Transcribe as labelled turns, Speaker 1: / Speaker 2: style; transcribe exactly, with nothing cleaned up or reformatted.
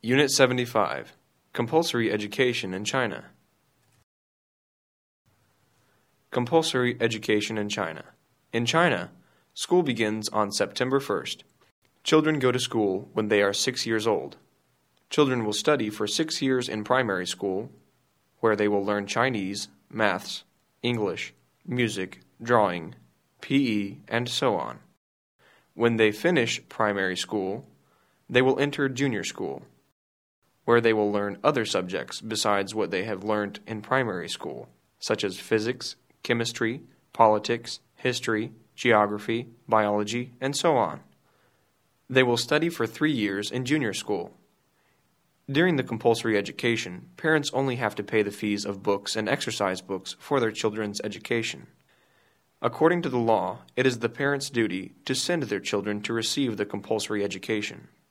Speaker 1: Unit seventy-five, Compulsory Education in China. Compulsory Education in China. In China, school begins on September first. Children go to school when they are six years old. Children will study for six years in primary school, where they will learn Chinese, maths, English, music, drawing, P E, and so on. When they finish primary school, they will enter junior school, where they will learn other subjects besides what they have learned in primary school, such as physics, chemistry, politics, history, geography, biology, and so on. They will study for three years in junior school. During the compulsory education, parents only have to pay the fees of books and exercise books for their children's education. According to the law, it is the parents' duty to send their children to receive the compulsory education.